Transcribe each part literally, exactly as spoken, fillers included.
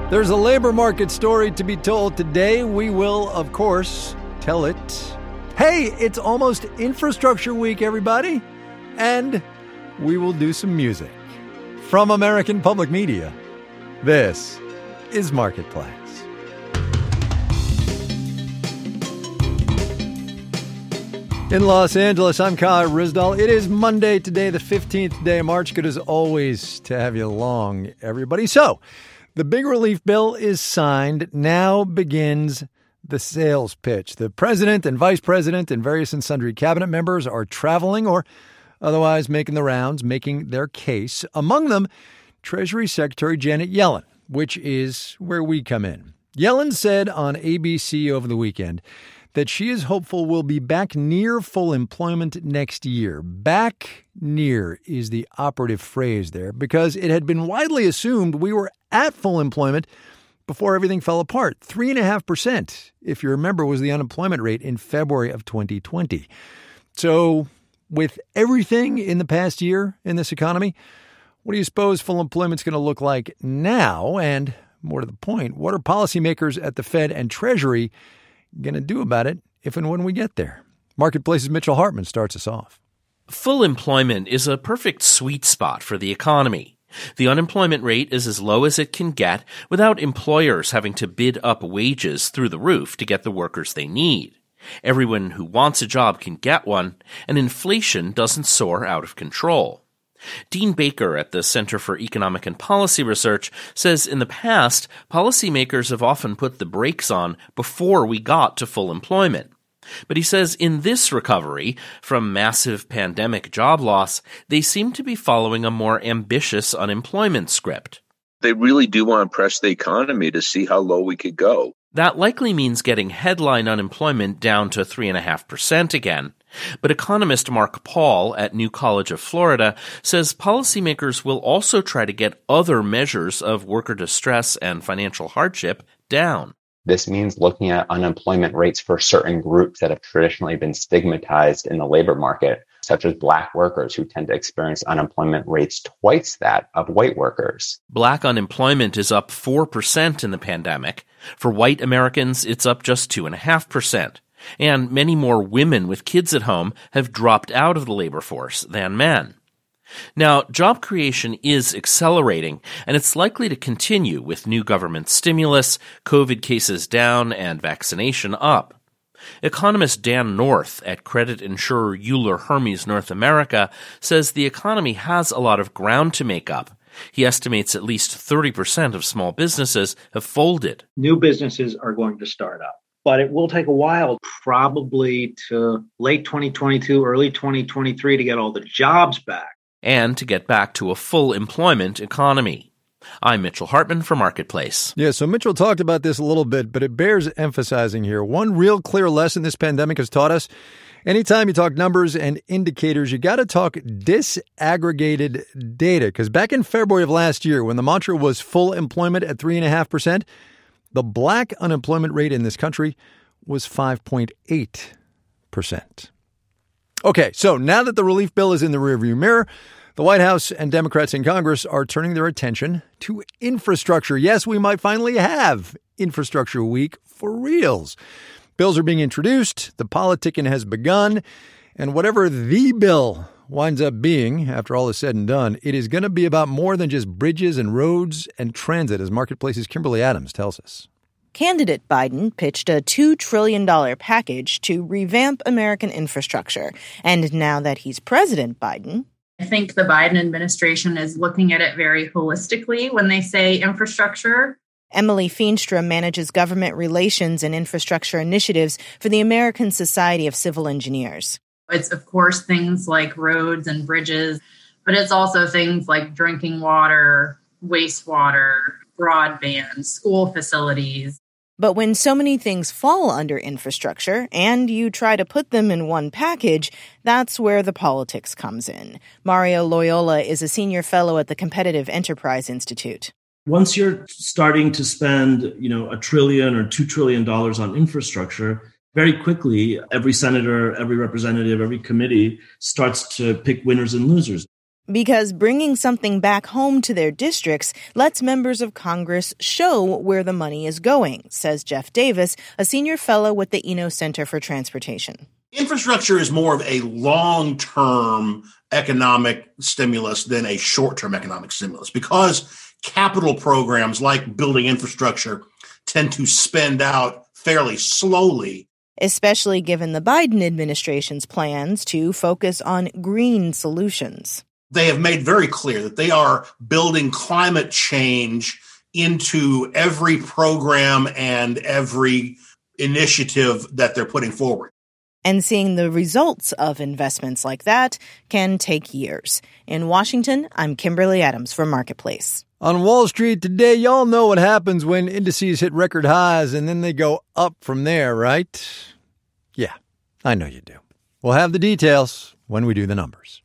There's a labor market story to be told today. We will, of course, tell it. Hey, it's almost Infrastructure Week, everybody. And we will do some music. From American Public Media, this is Marketplace. In Los Angeles, I'm Kai Ryssdal. It is Monday today, the fifteenth day of March. Good as always to have you along, everybody. So, the big relief bill is signed. Now begins the sales pitch. The president and vice president and various and sundry cabinet members are traveling or otherwise making the rounds, making their case. Among them, Treasury Secretary Janet Yellen, which is where we come in. Yellen said on A B C over the weekend that she is hopeful we'll be back near full employment next year. Back near is the operative phrase there, because it had been widely assumed we were at full employment before everything fell apart. Three and a half percent, if you remember, was the unemployment rate in February of twenty twenty. So with everything in the past year in this economy, what do you suppose full employment's going to look like now? And more to the point, what are policymakers at the Fed and Treasury going to do about it if and when we get there? Marketplace's Mitchell Hartman starts us off. Full employment is a perfect sweet spot for the economy. The unemployment rate is as low as it can get without employers having to bid up wages through the roof to get the workers they need. Everyone who wants a job can get one, and inflation doesn't soar out of control. Dean Baker at the Center for Economic and Policy Research says in the past, policymakers have often put the brakes on before we got to full employment. But he says in this recovery from massive pandemic job loss, they seem to be following a more ambitious unemployment script. They really do want to press the economy to see how low we could go. That likely means getting headline unemployment down to three point five percent again. But economist Mark Paul at New College of Florida says policymakers will also try to get other measures of worker distress and financial hardship down. This means looking at unemployment rates for certain groups that have traditionally been stigmatized in the labor market, such as Black workers who tend to experience unemployment rates twice that of white workers. Black unemployment is up four percent in the pandemic. For white Americans, it's up just two point five percent. And many more women with kids at home have dropped out of the labor force than men. Now, job creation is accelerating, and it's likely to continue with new government stimulus, COVID cases down, and vaccination up. Economist Dan North at credit insurer Euler Hermes North America says the economy has a lot of ground to make up. He estimates at least thirty percent of small businesses have folded. New businesses are going to start up, but it will take a while, probably to late twenty twenty-two, early twenty twenty-three to get all the jobs back. And to get back to a full employment economy. I'm Mitchell Hartman for Marketplace. Yeah, so Mitchell talked about this a little bit, but it bears emphasizing here. One real clear lesson this pandemic has taught us: anytime you talk numbers and indicators, you got to talk disaggregated data. Because back in February of last year, when the mantra was full employment at three point five percent, the Black unemployment rate in this country was five point eight percent. Okay, so now that the relief bill is in the rearview mirror, the White House and Democrats in Congress are turning their attention to infrastructure. Yes, we might finally have Infrastructure Week for reals. Bills are being introduced, the politicking has begun, and whatever the bill winds up being, after all is said and done, it is going to be about more than just bridges and roads and transit, as Marketplace's Kimberly Adams tells us. Candidate Biden pitched a two trillion dollars package to revamp American infrastructure. And now that he's President Biden, I think the Biden administration is looking at it very holistically when they say infrastructure. Emily Feenstra manages government relations and infrastructure initiatives for the American Society of Civil Engineers. It's, of course, things like roads and bridges, but it's also things like drinking water, wastewater, broadband, school facilities. But when so many things fall under infrastructure and you try to put them in one package, that's where the politics comes in. Mario Loyola is a senior fellow at the Competitive Enterprise Institute. Once you're starting to spend, you know, a trillion or two trillion dollars on infrastructure, very quickly, every senator, every representative, every committee starts to pick winners and losers. Because bringing something back home to their districts lets members of Congress show where the money is going, says Jeff Davis, a senior fellow with the Eno Center for Transportation. Infrastructure is more of a long-term economic stimulus than a short-term economic stimulus because capital programs like building infrastructure tend to spend out fairly slowly. Especially given the Biden administration's plans to focus on green solutions. They have made very clear that they are building climate change into every program and every initiative that they're putting forward. And seeing the results of investments like that can take years. In Washington, I'm Kimberly Adams for Marketplace. On Wall Street today, y'all know what happens when indices hit record highs and then they go up from there, right? Yeah, I know you do. We'll have the details when we do the numbers.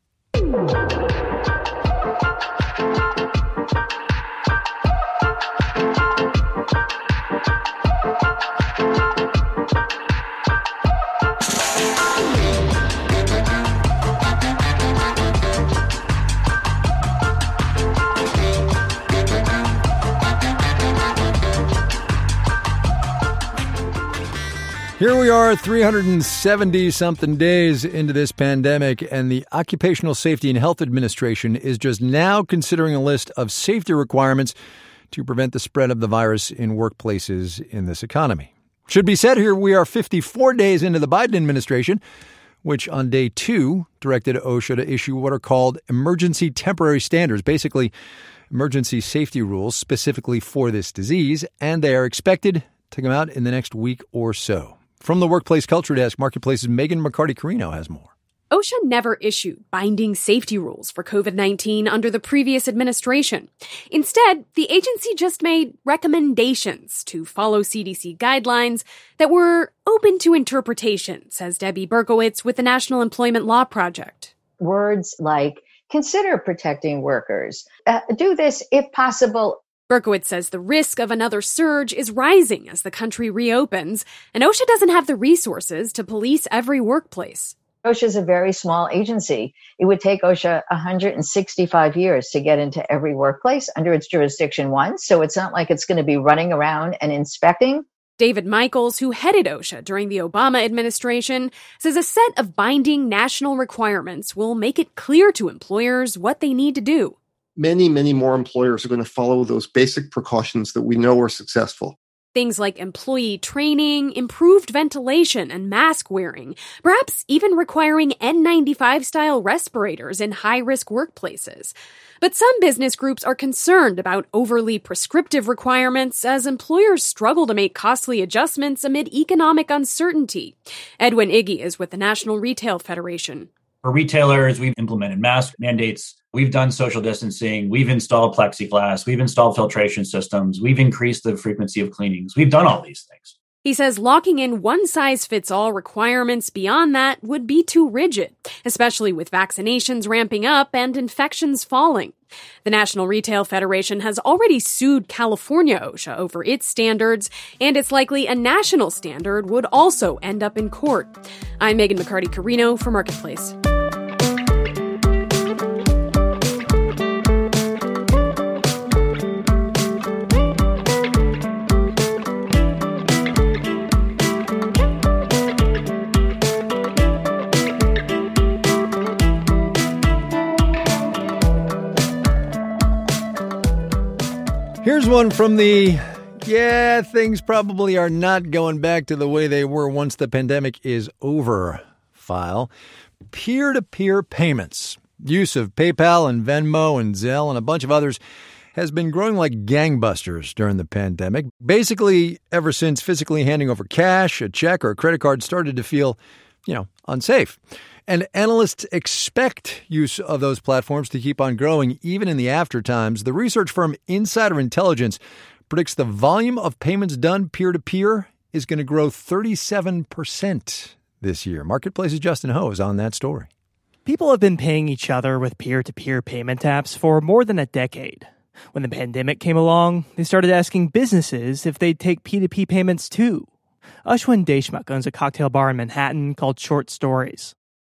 Here we are, three hundred seventy-something days into this pandemic, and the Occupational Safety and Health Administration is just now considering a list of safety requirements to prevent the spread of the virus in workplaces in this economy. Should be said here, we are fifty-four days into the Biden administration, which on day two directed OSHA to issue what are called emergency temporary standards, basically emergency safety rules specifically for this disease, and they are expected to come out in the next week or so. From the Workplace Culture Desk, Marketplace's Megan McCarty-Carino has more. OSHA never issued binding safety rules for covid nineteen under the previous administration. Instead, the agency just made recommendations to follow C D C guidelines that were open to interpretation, says Debbie Berkowitz with the National Employment Law Project. Words like consider protecting workers, uh, do this if possible. Berkowitz says the risk of another surge is rising as the country reopens, and OSHA doesn't have the resources to police every workplace. OSHA is a very small agency. It would take OSHA one hundred sixty-five years to get into every workplace under its jurisdiction once, so it's not like it's going to be running around and inspecting. David Michaels, who headed OSHA during the Obama administration, says a set of binding national requirements will make it clear to employers what they need to do. Many, many more employers are going to follow those basic precautions that we know are successful. Things like employee training, improved ventilation, and mask wearing, perhaps even requiring N ninety-five style respirators in high-risk workplaces. But some business groups are concerned about overly prescriptive requirements as employers struggle to make costly adjustments amid economic uncertainty. Edwin Iggy is with the National Retail Federation. For retailers, we've implemented mask mandates. We've done social distancing. We've installed plexiglass. We've installed filtration systems. We've increased the frequency of cleanings. We've done all these things. He says locking in one-size-fits-all requirements beyond that would be too rigid, especially with vaccinations ramping up and infections falling. The National Retail Federation has already sued California OSHA over its standards, and it's likely a national standard would also end up in court. I'm Megan McCarty-Carino for Marketplace. Here's one from the, yeah, things probably are not going back to the way they were once the pandemic is over file. Peer-to-peer payments. Use of PayPal and Venmo and Zelle and a bunch of others has been growing like gangbusters during the pandemic. Basically, ever since physically handing over cash, a check, or a credit card started to feel, you know, unsafe. And analysts expect use of those platforms to keep on growing even in the after times. The research firm Insider Intelligence predicts the volume of payments done peer-to-peer is going to grow thirty-seven percent this year. Marketplace's Justin Ho is on that story. People have been paying each other with peer-to-peer payment apps for more than a decade. When the pandemic came along, they started asking businesses if they'd take P two P payments too. Ashwin Deshmukh owns a cocktail bar in Manhattan called Short Stories.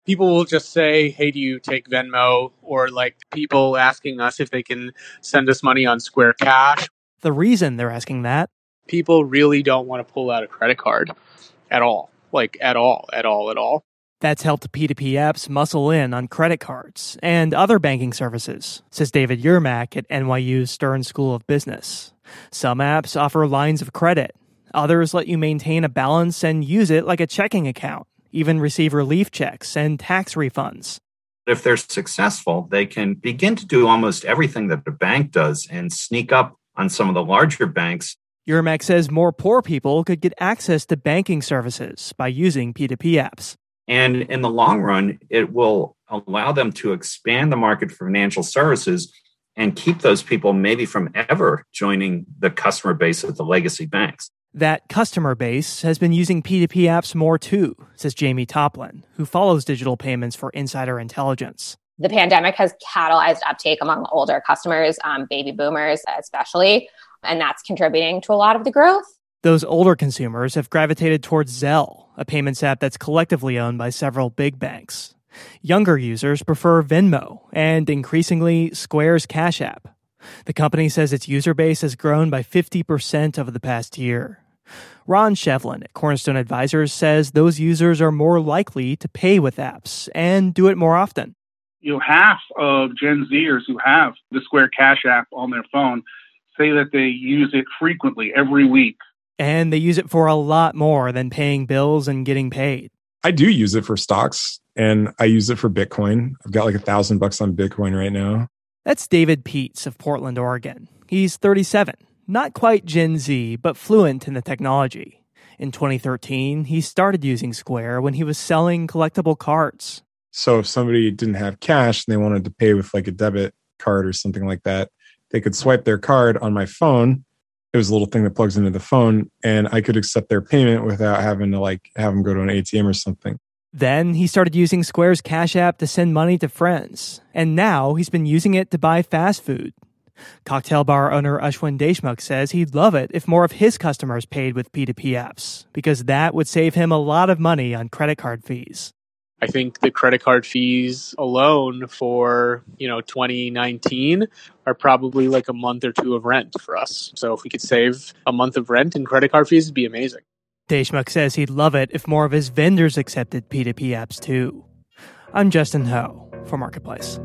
People will just say, hey, do you take Venmo? Or like people asking us if they can send us money on Square Cash. The reason they're asking that? People really don't want to pull out a credit card at all. Like at all, at all, at all. That's helped P two P apps muscle in on credit cards and other banking services, says David Yermak at N Y U's Stern School of Business. Some apps offer lines of credit. Others let you maintain a balance and use it like a checking account, even receive relief checks and tax refunds. If they're successful, they can begin to do almost everything that a bank does and sneak up on some of the larger banks. Yermak says more poor people could get access to banking services by using P two P apps. And in the long run, it will allow them to expand the market for financial services and keep those people maybe from ever joining the customer base of the legacy banks. That customer base has been using P two P apps more too, says Jamie Toplin, who follows digital payments for Insider Intelligence. The pandemic has catalyzed uptake among older customers, um, baby boomers especially, and that's contributing to a lot of the growth. Those older consumers have gravitated towards Zelle, a payments app that's collectively owned by several big banks. Younger users prefer Venmo and, increasingly, Square's Cash App. The company says its user base has grown by fifty percent over the past year. Ron Shevlin at Cornerstone Advisors says those users are more likely to pay with apps and do it more often. You know, half of Gen Zers who have the Square Cash App on their phone say that they use it frequently every week. And they use it for a lot more than paying bills and getting paid. I do use it for stocks, and I use it for Bitcoin. I've got like a thousand bucks on Bitcoin right now. That's David Peets of Portland, Oregon. He's thirty-seven, not quite Gen Z, but fluent in the technology. In twenty thirteen, he started using Square when he was selling collectible cards. So if somebody didn't have cash and they wanted to pay with like a debit card or something like that, they could swipe their card on my phone. It was a little thing that plugs into the phone, and I could accept their payment without having to like have them go to an A T M or something. Then he started using Square's Cash App to send money to friends, and now he's been using it to buy fast food. Cocktail bar owner Ashwin Deshmukh says he'd love it if more of his customers paid with P two P apps, because that would save him a lot of money on credit card fees. I think the credit card fees alone for, you know, twenty nineteen are probably like a month or two of rent for us. So if we could save a month of rent in credit card fees, it'd be amazing. Deshmukh says he'd love it if more of his vendors accepted P two P apps too. I'm Justin Ho for Marketplace.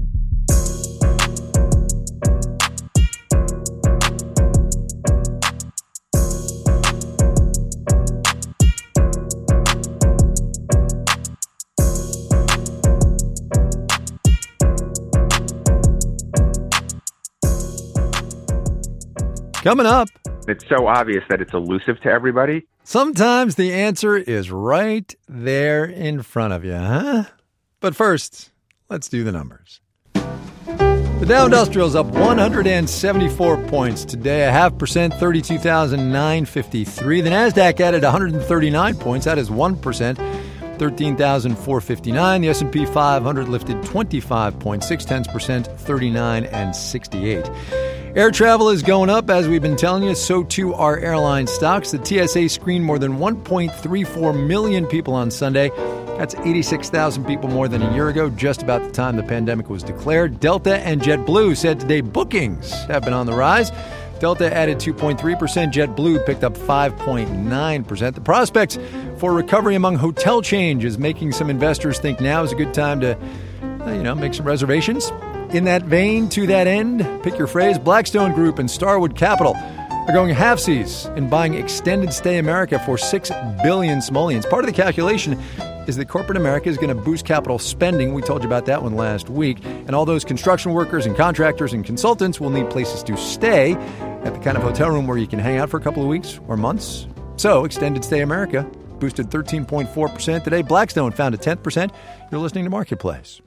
Coming up. It's so obvious that it's elusive to everybody. Sometimes the answer is right there in front of you, huh? But first, let's do the numbers. The Dow Industrial is up one hundred seventy-four points today, a half percent, thirty-two thousand nine hundred fifty-three. The Nasdaq added one hundred thirty-nine points, that is one percent, thirteen thousand four hundred fifty-nine. The S and P five hundred lifted twenty-five point six percent, thirty-nine and sixty-eight. Air travel is going up, as we've been telling you. So too are airline stocks. The T S A screened more than one point three four million people on Sunday. That's eighty-six thousand people more than a year ago, just about the time the pandemic was declared. Delta and JetBlue said today bookings have been on the rise. Delta added two point three percent. JetBlue picked up five point nine percent. The prospects for recovery among hotel chains is making some investors think now is a good time to, you know, make some reservations. In that vein, to that end, pick your phrase, Blackstone Group and Starwood Capital are going halfsies in buying Extended Stay America for six billion simoleons. Part of the calculation is that corporate America is going to boost capital spending. We told you about that one last week. And all those construction workers and contractors and consultants will need places to stay at the kind of hotel room where you can hang out for a couple of weeks or months. So Extended Stay America boosted thirteen point four percent today. Blackstone found a tenth percent. You're listening to Marketplace.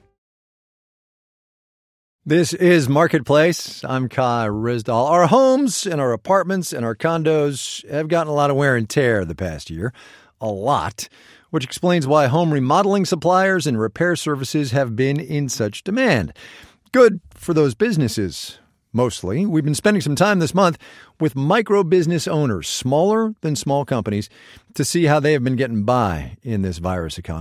This is Marketplace. I'm Kai Ryssdal. Our homes and our apartments and our condos have gotten a lot of wear and tear the past year. A lot. Which explains why home remodeling suppliers and repair services have been in such demand. Good for those businesses, mostly. We've been spending some time this month with micro business owners, smaller than small companies, to see how they have been getting by in this virus economy.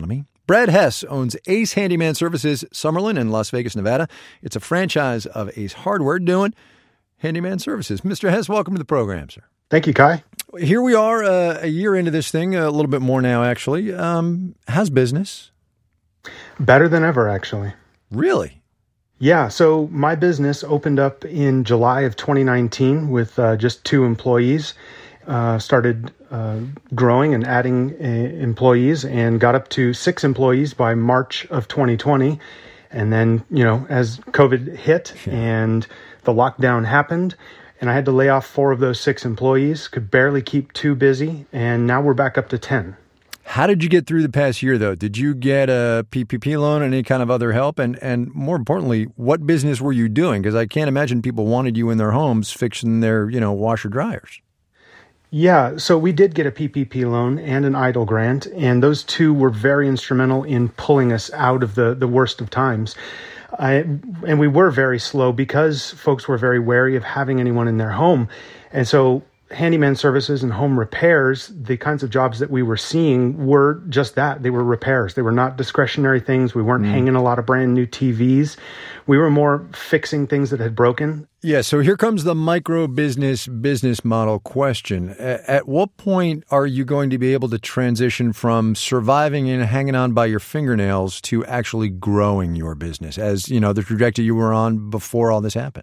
Brad Hess owns Ace Handyman Services, Summerlin in Las Vegas, Nevada. It's a franchise of Ace Hardware doing handyman services. Mister Hess, welcome to the program, sir. Thank you, Kai. Here we are uh, a year into this thing, a little bit more now, actually. Um, how's business? Better than ever, actually. Really? Yeah. So my business opened up in July of twenty nineteen with uh, just two employees. Uh, started uh, growing and adding uh, employees and got up to six employees by March of twenty twenty. And then, you know, as COVID hit and the lockdown happened, and I had to lay off four of those six employees, could barely keep two busy, and now we're back up to ten. How did you get through the past year, though? Did you get a P P P loan and any kind of other help? And and more importantly, what business were you doing? Because I can't imagine people wanted you in their homes fixing their, you know, washer dryers. Yeah, so we did get a P P P loan and an EIDL grant, and those two were very instrumental in pulling us out of the, the worst of times. I, and we were very slow because folks were very wary of having anyone in their home. And so handyman services and home repairs, the kinds of jobs that we were seeing were just that. They were repairs. They were not discretionary things. We weren't mm. hanging a lot of brand new T Vs. We were more fixing things that had broken. Yeah, so here comes the micro business business model question. At what point are you going to be able to transition from surviving and hanging on by your fingernails to actually growing your business as, you know, the trajectory you were on before all this happened?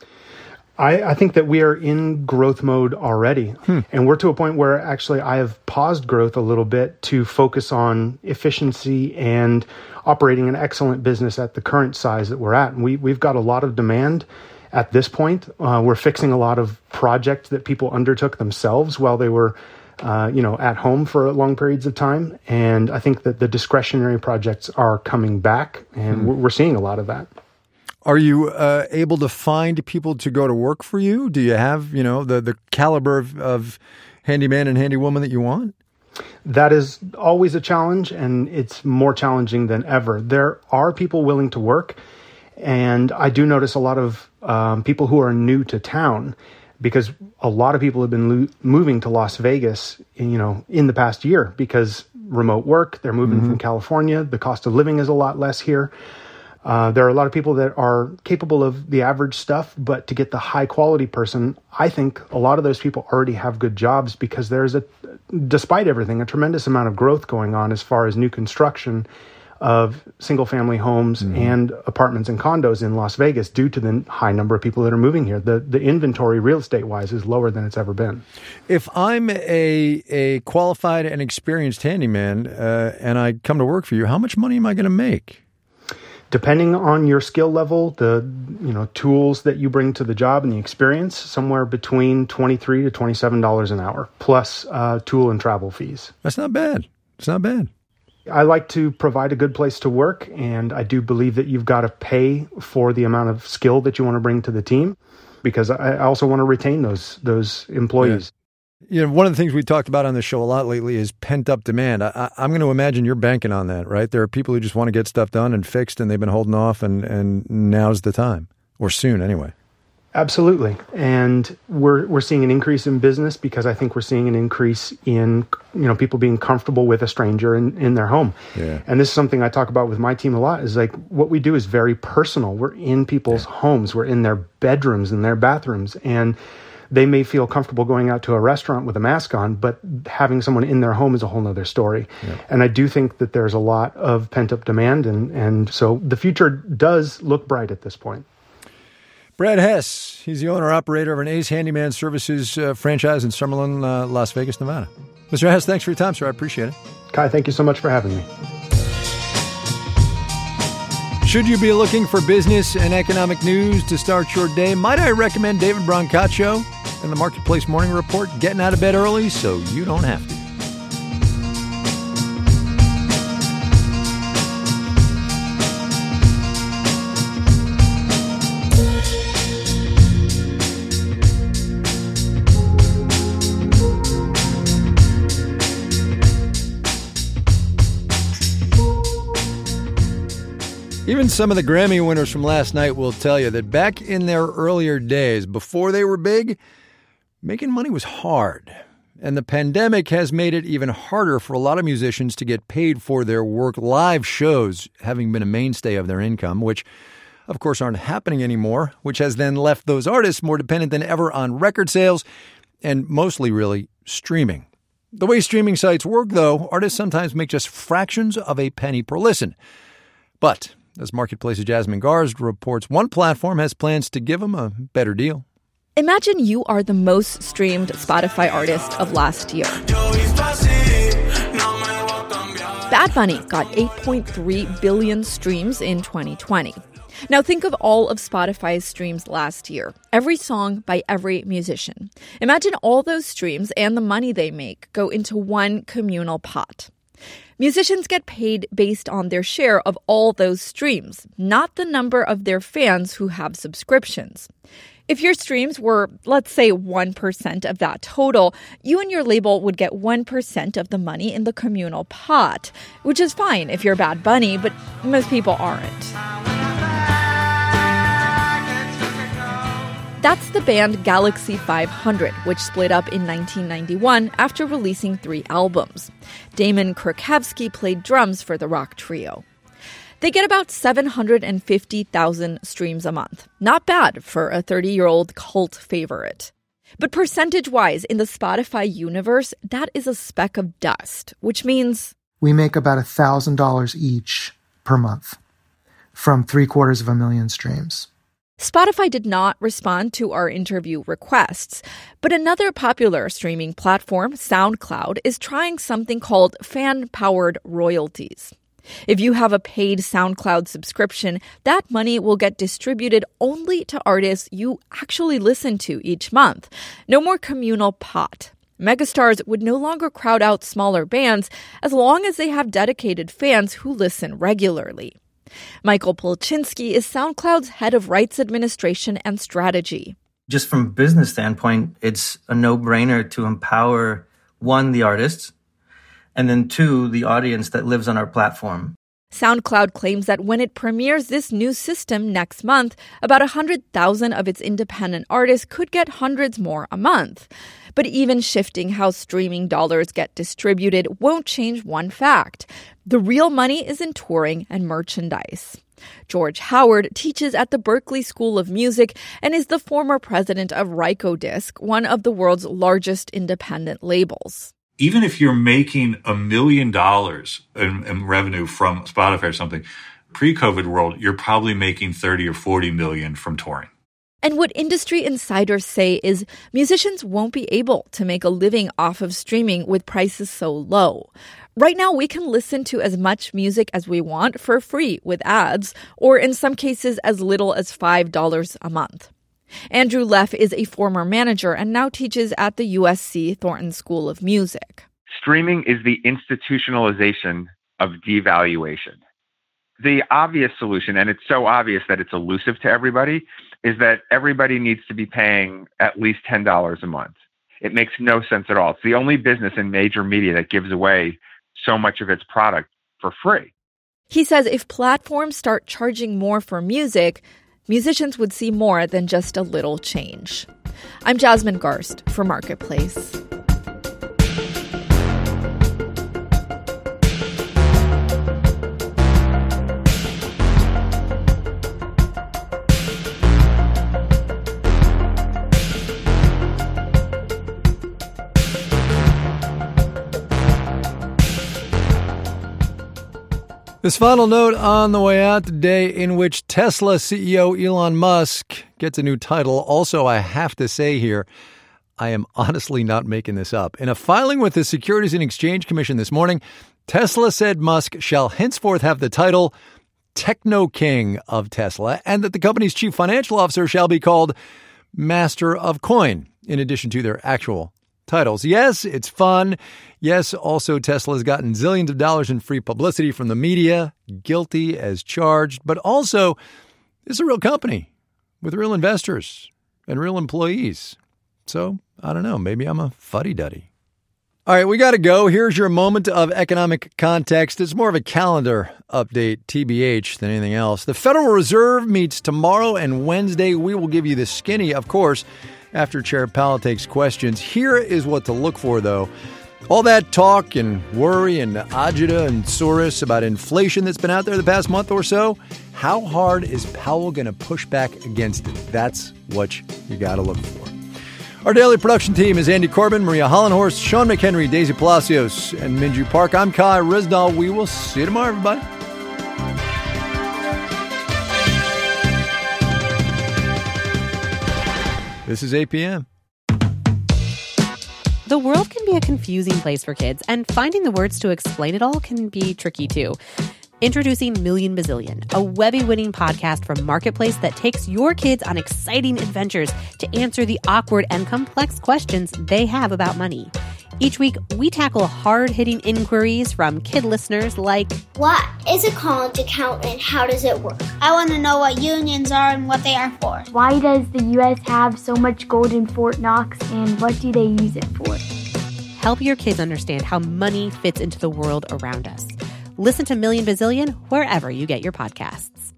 I, I think that we are in growth mode already. Hmm. And we're to a point where actually I have paused growth a little bit to focus on efficiency and operating an excellent business at the current size that we're at. And we, we've got a lot of demand at this point. Uh, we're fixing a lot of projects that people undertook themselves while they were uh, you know, at home for long periods of time. And I think that the discretionary projects are coming back, and hmm. we're, we're seeing a lot of that. Are you uh, able to find people to go to work for you? Do you have, you know, the, the caliber of, of handyman and handywoman that you want? That is always a challenge, and it's more challenging than ever. There are people willing to work, and I do notice a lot of um, people who are new to town, because a lot of people have been lo- moving to Las Vegas, you know, in the past year because remote work. They're moving mm-hmm. from California. The cost of living is a lot less here. Uh, there are a lot of people that are capable of the average stuff, but to get the high quality person, I think a lot of those people already have good jobs because there's a, despite everything, a tremendous amount of growth going on as far as new construction of single family homes mm-hmm. and apartments and condos in Las Vegas due to the high number of people that are moving here. The the inventory real estate wise is lower than it's ever been. If I'm a a qualified and experienced handyman uh, and I come to work for you, how much money am I going to make? Depending on your skill level, the you know tools that you bring to the job and the experience, somewhere between twenty-three to twenty-seven dollars an hour, plus uh, tool and travel fees. That's not bad. It's not bad. I like to provide a good place to work, and I do believe that you've got to pay for the amount of skill that you want to bring to the team, because I also want to retain those those employees. Yeah. You know, one of the things we talked about on the show a lot lately is pent-up demand. I, I'm going to imagine you're banking on that, right? There are people who just want to get stuff done and fixed, and they've been holding off, and, and now's the time, or soon anyway. Absolutely. And we're we're seeing an increase in business because I think we're seeing an increase in, you know, people being comfortable with a stranger in, in their home. Yeah. And this is something I talk about with my team a lot, is like what we do is very personal. We're in people's yeah. homes. We're in their bedrooms and their bathrooms. And they may feel comfortable going out to a restaurant with a mask on, but having someone in their home is a whole nother story. Yeah. And I do think that there's a lot of pent-up demand. And, and so the future does look bright at this point. Brad Hess, he's the owner-operator of an Ace Handyman Services uh, franchise in Summerlin, uh, Las Vegas, Nevada. Mister Hess, thanks for your time, sir. I appreciate it. Kai, thank you so much for having me. Should you be looking for business and economic news to start your day, might I recommend David Brancaccio and the Marketplace Morning Report, getting out of bed early so you don't have to. Even some of the Grammy winners from last night will tell you that back in their earlier days, before they were big, making money was hard. And the pandemic has made it even harder for a lot of musicians to get paid for their work, live shows having been a mainstay of their income, which, of course, aren't happening anymore, which has then left those artists more dependent than ever on record sales and mostly, really, streaming. The way streaming sites work, though, artists sometimes make just fractions of a penny per listen. But, as Marketplace's Jasmine Garsd reports, one platform has plans to give them a better deal. Imagine you are the most streamed Spotify artist of last year. Bad Bunny got eight point three billion streams in twenty twenty. Now think of all of Spotify's streams last year, every song by every musician. Imagine all those streams and the money they make go into one communal pot. Musicians get paid based on their share of all those streams, not the number of their fans who have subscriptions. If your streams were, let's say, one percent of that total, you and your label would get one percent of the money in the communal pot, which is fine if you're Bad Bunny, but most people aren't. That's the band Galaxy five hundred, which split up in nineteen ninety-one after releasing three albums. Damon Krukowski played drums for the rock trio. They get about seven hundred fifty thousand streams a month. Not bad for a thirty-year-old cult favorite. But percentage-wise, in the Spotify universe, that is a speck of dust, which means we make about one thousand dollars each per month from three quarters of a million streams. Spotify did not respond to our interview requests, but another popular streaming platform, SoundCloud, is trying something called fan-powered royalties. If you have a paid SoundCloud subscription, that money will get distributed only to artists you actually listen to each month. No more communal pot. Megastars would no longer crowd out smaller bands as long as they have dedicated fans who listen regularly. Michael Polchinski is SoundCloud's head of rights administration and strategy. Just from a business standpoint, it's a no-brainer to empower, one, the artists, and then two, the audience that lives on our platform. SoundCloud claims that when it premieres this new system next month, about one hundred thousand of its independent artists could get hundreds more a month. But even shifting how streaming dollars get distributed won't change one fact. The real money is in touring and merchandise. George Howard teaches at the Berklee School of Music and is the former president of Rykodisc, one of the world's largest independent labels. Even if you're making a million dollars in, in revenue from Spotify or something, pre-COVID world, you're probably making thirty or forty million from touring. And what industry insiders say is musicians won't be able to make a living off of streaming with prices so low. Right now, we can listen to as much music as we want for free with ads, or in some cases as little as five dollars a month. Andrew Leff is a former manager and now teaches at the U S C Thornton School of Music. Streaming is the institutionalization of devaluation. The obvious solution, and it's so obvious that it's elusive to everybody, is that everybody needs to be paying at least ten dollars a month. It makes no sense at all. It's the only business in major media that gives away so much of its product for free. He says if platforms start charging more for music, musicians would see more than just a little change. I'm Jasmine Garsd for Marketplace. This final note on the way out today, in which Tesla C E O Elon Musk gets a new title. Also, I have to say here, I am honestly not making this up. In a filing with the Securities and Exchange Commission this morning, Tesla said Musk shall henceforth have the title Techno King of Tesla, and that the company's chief financial officer shall be called Master of Coin, in addition to their actual titles. Yes, it's fun. Yes, also Tesla's gotten zillions of dollars in free publicity from the media, guilty as charged, but also it's a real company with real investors and real employees. So, I don't know, maybe I'm a fuddy-duddy. All right, we got to go. Here's your moment of economic context. It's more of a calendar update, T B H, than anything else. The Federal Reserve meets tomorrow and Wednesday. We will give you the skinny, of course. after Chair Powell takes questions. Here is what to look for, though. All that talk and worry and agita and Soros about inflation that's been out there the past month or so, how hard is Powell going to push back against it? That's what you got to look for. Our daily production team is Andy Corbin, Maria Hollenhorst, Sean McHenry, Daisy Palacios, and Minju Park. I'm Kai Rizdal. We will see you tomorrow, everybody. This is eight p.m. The world can be a confusing place for kids, and finding the words to explain it all can be tricky too. Introducing Million Bazillion, a Webby-winning podcast from Marketplace that takes your kids on exciting adventures to answer the awkward and complex questions they have about money. Each week, we tackle hard-hitting inquiries from kid listeners like, what is a college account and how does it work? I want to know what unions are and what they are for. Why does the U S have so much gold in Fort Knox and what do they use it for? Help your kids understand how money fits into the world around us. Listen to Million Bazillion wherever you get your podcasts.